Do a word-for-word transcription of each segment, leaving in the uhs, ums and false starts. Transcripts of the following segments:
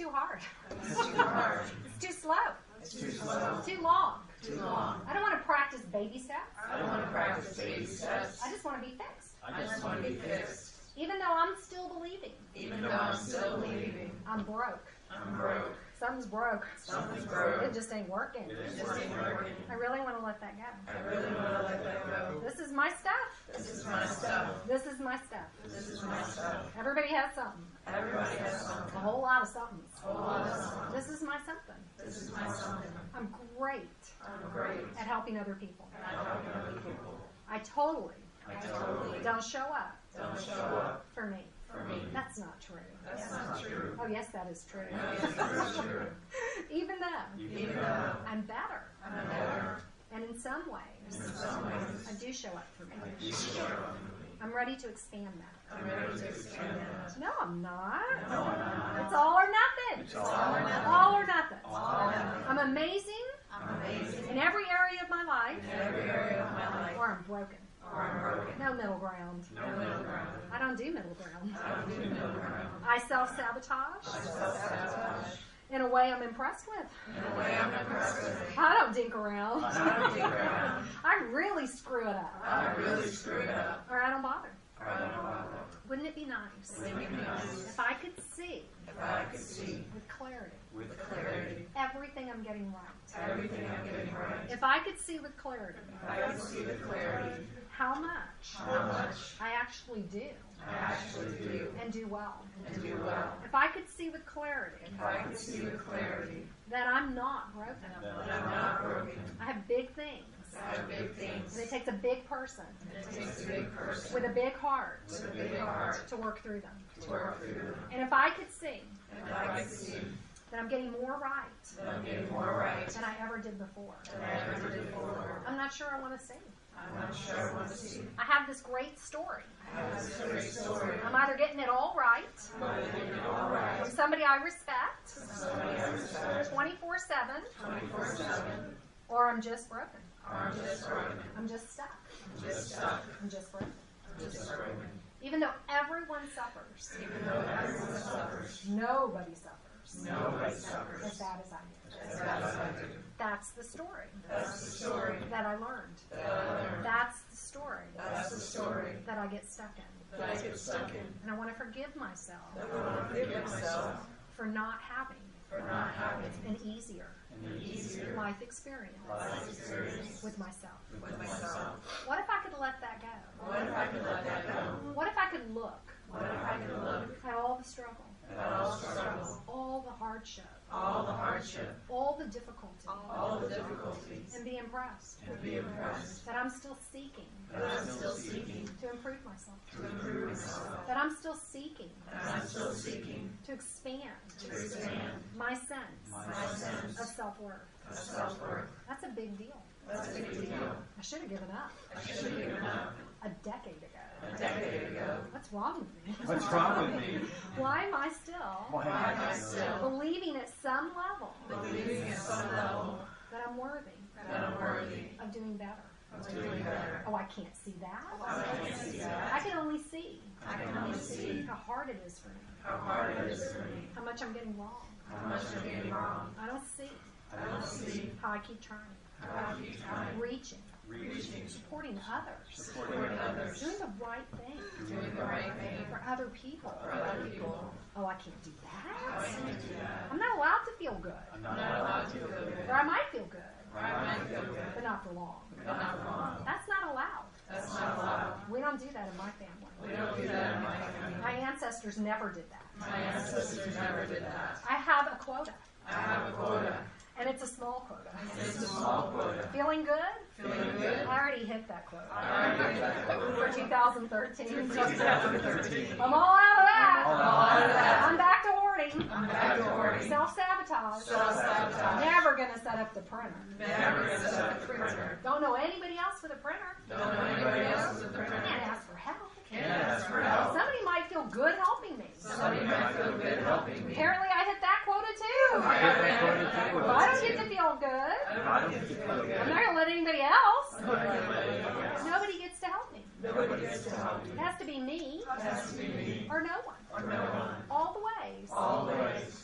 too hard. That's too hard. It's too slow. It's too slow. It's too long. Too long. I don't want to practice baby steps. I don't want to practice baby steps. I just want to be fixed. I just want to be fixed. Even though I'm still believing. Even though I'm still believing. I'm broke. I'm broke. Something's broke. Something's broke. It just ain't working. It just ain't working. I really want to let that go. I really want to let that go. This is my stuff. This is my stuff. This is my stuff. This is my stuff. Everybody has something. Everybody has something. A whole lot of something. A whole lot of something. This is my something. This is my something. I'm great I'm great at helping other people. at helping other people. I totally I totally don't show up don't show up for me. for me. That's not true. That's not true. Oh, yes, that is true. Yes, that's true. Even though Even though I'm better, I'm better, and in some ways, in some ways, I do show up for me. you show up for me. I'm ready to expand that. I'm ready to expand that. No, I'm not. No, I'm not. It's all or nothing. It's all or nothing. All or nothing. All or nothing. I'm amazing I'm amazing in every area of my life, in every area of my life. or I'm broken. Or I'm broken. No middle ground. No middle ground. I don't do middle ground. I don't do middle ground. I self-sabotage I self-sabotage in a way I'm impressed with. in a way I'm impressed with. I don't dink around. I don't dig around. I really screw it up. I really screw it up. Or I don't bother. Or I don't bother. Wouldn't it be nice Wouldn't it be nice if I could see if I could see with clarity with clarity everything I'm getting right? everything I'm getting right? If I could see with clarity If I could see with clarity how much how much I actually do I actually do and do well. and do well. If I could see with clarity If I could see with clarity that I'm not broken. that I'm not broken. I have big things. I have big things. And it takes a big person It takes a big person with a big heart with a big heart to work through them. to work through them. And if I could see And if I could see that I'm getting more right that I'm getting more right than I ever did before, than I ever did before, I'm not sure I want to see. I'm not sure I want to see. I have this great story. I have this great story. I'm either getting it all right I'm either getting it all right from somebody I respect from somebody I respect twenty-four seven, twenty-four seven, or I'm just broken. or I'm just broken. I'm just stuck. I'm just stuck. I'm just broken. I'm just broken. Even though everyone suffers, Even though everyone suffers, nobody suffers nobody suffers as bad as I do. as bad as I do. That's the story That's the story that I learned. that I learned. That's the story That's the story that I get stuck in. that I get stuck in. And I want to forgive myself That I want to forgive myself for not having for not having an easier an easier life experience life experience with myself. with myself. What if I could let that go? What if I could let that go? What if I could look What if I could look at all the struggle, at all the struggle, all the hardship, all the hardship, all the difficulty, all the difficulties, and be impressed and be impressed that I'm still seeking that I'm still seeking to improve myself, to improve myself, that I'm still seeking that I'm still seeking to expand to expand my sense my sense of self-worth. of self-worth. That's a big deal. That's a big deal. I should have given up I should have given up a decade ago. a decade ago. What's wrong with me? What's wrong with me? Why am I still Why am I still believing at some level believing at some level that I'm worthy that I'm worthy of doing better? of doing better? Oh, I can't see that. I can't see I that. can only see I can only see how hard it is for me, how hard it is for me, how much I'm getting wrong. how much I'm getting wrong. I don't see I don't see how I keep trying, how I keep trying, reaching, reaching, supporting others, supporting others, doing the right thing doing the right thing for other people. for other people. Oh, I can't do How I that. can't do that. I'm not allowed to feel good. I'm I'm not not allowed to feel good. Or I might feel good, Or I might feel good, but not for long. but not for long. That's not allowed. That's not allowed. We don't do that in my family. We don't do that in my family. My ancestors never did that. My ancestors never did that. I have a quota, I have a quota. and it's a small quota. It's a small quota. Feeling good? Feeling good? I already hit that quota I already did that quota. for two thousand thirteen. twenty thirteen. I'm all out of that. I'm all out of that. I'm back to hoarding. I'm back to hoarding. Self-sabotage. Self-sabotage. Never going to set up the printer. Never gonna set up a printer. Don't know anybody else with a printer. Don't know anybody else with a Can't printer. ask for help. Can't ask for help. Somebody might feel good helping me. Somebody might feel good helping me. Apparently I hit that quota too. I have been holding that Well, I don't quota get to too. feel good. I don't get to feel I'm good. not going to let anybody else. I'm not gonna let anybody else. Nobody gets to help me. Nobody gets to help It me. has to be me It has to be me or no one. or no one. All the ways All the ways I feel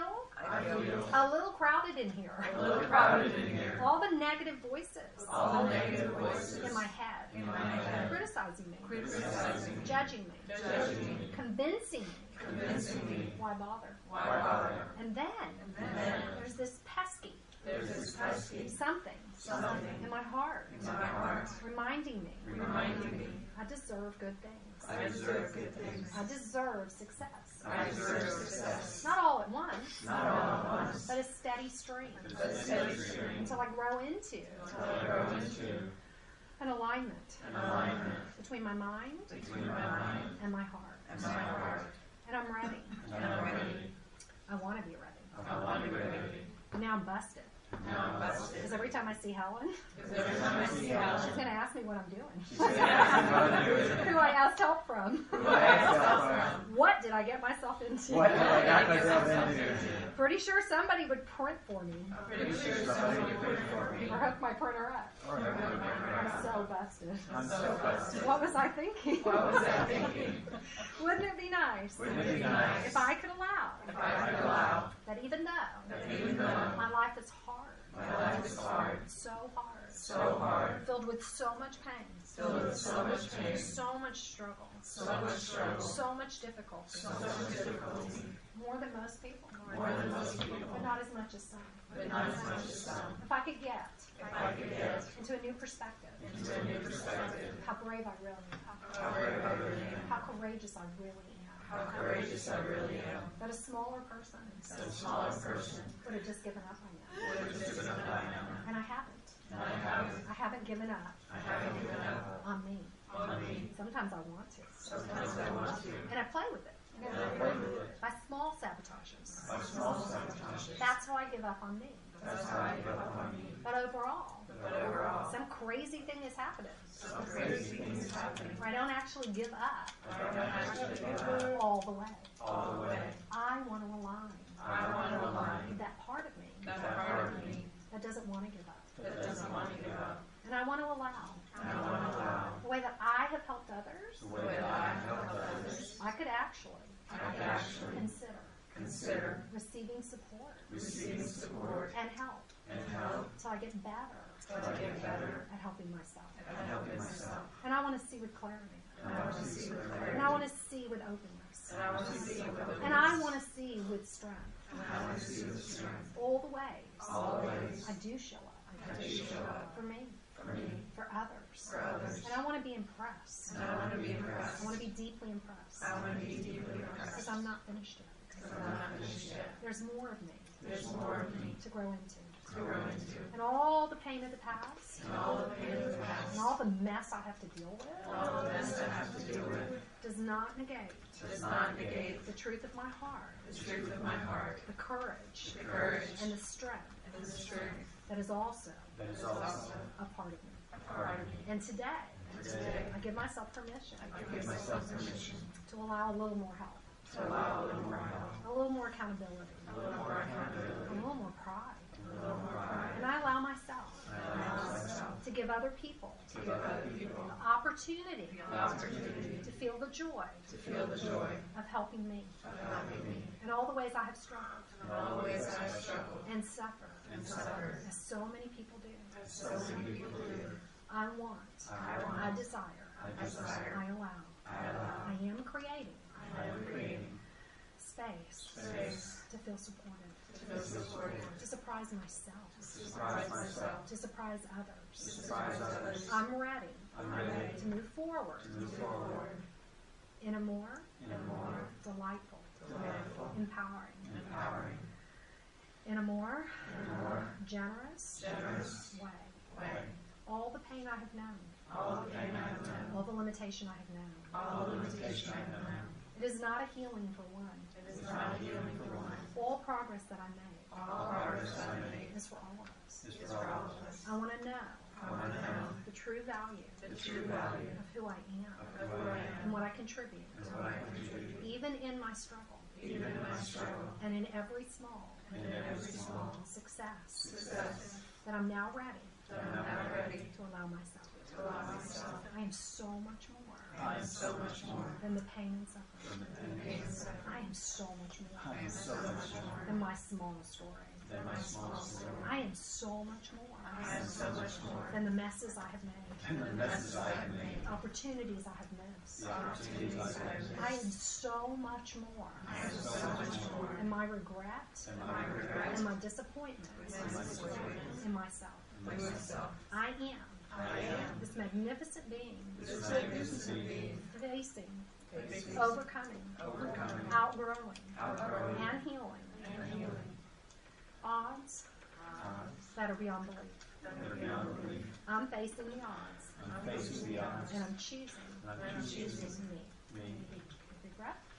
feel I feel a little crowded in here. a little crowded in here. All the negative voices All the negative voices in my head, in my head, criticizing me, criticizing me, judging me, judging me, convincing me. convincing me, Why bother? why bother? And then And then there's this pesky there's this pesky something something in my heart in my heart reminding me reminding me I deserve good things. I deserve good things. I deserve success. I deserve success. Not all at once, Not all at once, but a steady stream but a steady stream until I grow into until I grow into an alignment an alignment between my mind between my mind and my heart. and my heart. And I'm ready. And I'm ready. I want to be ready. I want to be ready. But now I'm busted. Now I'm busted. Because every time I see Helen, Because every time I see Helen, she's going to ask me what I'm doing. she's going to ask me what I'm doing. Who I asked help from. Who I asked help from. What did I get myself into? What did I get myself into? Pretty sure somebody would print for me. I'm pretty sure somebody would print for me. Or hook my printer up. Or hook my printer I'm up. so busted. I'm so busted. What was I thinking? What was I thinking? Wouldn't it be nice Wouldn't it be nice if I could allow if I could allow that even though that even though my life is hard, my life is hard, so hard, so hard, filled with so much pain, filled with so much pain, so much struggle, so much struggle, so much difficulty, so much difficulty, more than most people, more than most people, but not as much as some. but not as much as some. If I could get If I could get into a new perspective, into a new perspective, how brave I really am, how brave I really am, how courageous I really am, how courageous I really am, that a smaller person that a smaller person would have just given up on you. would have just given up on now. And I haven't. And I haven't. I haven't given up I haven't given up on me. on me. Sometimes I want to. Sometimes I want to. And I play with it. And I play with it. By small sabotages. By small sabotages. That's how I give up on me. That's how I give up on me. But overall, But overall, some crazy thing is happening. some crazy things is happening. I don't actually give up I don't actually give up all the way. all the way. I want to align I want to with align that part of me that part of me that doesn't want to give up. that doesn't want to give up. And I want to allow And I want to allow the way that I have helped others, the way that I help others. I could actually I can actually consider consider receiving support receiving support and help and help so I get better to get better at helping myself. at helping myself. And I want to see with clarity. And I want to see with And clarity. I want to see with openness. And I want to see with openness. And I want to see with strength. And I want to see with strength. All the ways All the ways I do show up I do show up for me, for me, for others. for others. And I want to be impressed. And I want to be I impressed. want to be deeply impressed. I want to be deeply Because impressed. I'm not finished yet. Because I'm not finished yet. There's more of me There's more of me to grow into. to grow into. And all the pain of the past, And all the pain of the past. and all the mess I have to deal with, And all the mess I have to deal with does not negate does not negate the truth of my heart, the truth of my heart, the courage, the courage, and the strength and the strength that is also that is also a part of me. a part of me. And today, Today, I give myself permission I give myself permission to allow a little more help, to allow a little more help, a little more accountability, a little more a accountability, little more pride. a little more pride. And I allow myself And I allow myself to give other people to give other people the opportunity the opportunity to feel the joy to feel the joy of helping me of helping me in all the ways I have struggled in all the ways I have struggled and suffered, and suffered, as so many people do. as so many people do. I want, I want, I desire, I desire, I allow, I allow, I am creating I am creating space space to feel supported, to feel supported, to surprise myself, to surprise myself, to surprise to others. surprise others. I'm ready I'm ready to move forward to move forward in a more in a more delightful, delightful, empowering, empowering, in a more and more generous generous way. way. All the pain I have known, All the pain I have known, all the limitation I have known, all the limitation I have known, it is not a healing for one. it is not a healing for one. All progress that I make All progress I make is for all of us. is for all of us. I want to know I want to know the true value the true value of who I am of who I and am what I contribute, and what I contribute, even in my struggle even in my struggle and in every small and in every small success success that I'm now ready that I'm now ready to allow myself. to allow myself I am so much more I am so much more than the pain and suffering. than the pain and suffering. I am so much more I am so much more than my smallest story. than my smallest story. I am so much more I am so much more than the messes I have made, than the messes I have made, opportunities I have missed. the opportunities I have missed. I am so much more I am so much more than my regret than my regret and my disappointment and my disappointment in myself. in myself. I am I am this magnificent being this magnificent being, facing, facing, overcoming, overcoming, outgrowing, outgrowing, and healing and healing odds odds that are beyond belief. that are beyond belief. I'm facing the odds, I'm facing the odds, and I'm choosing and I'm choosing me. me. Every breath,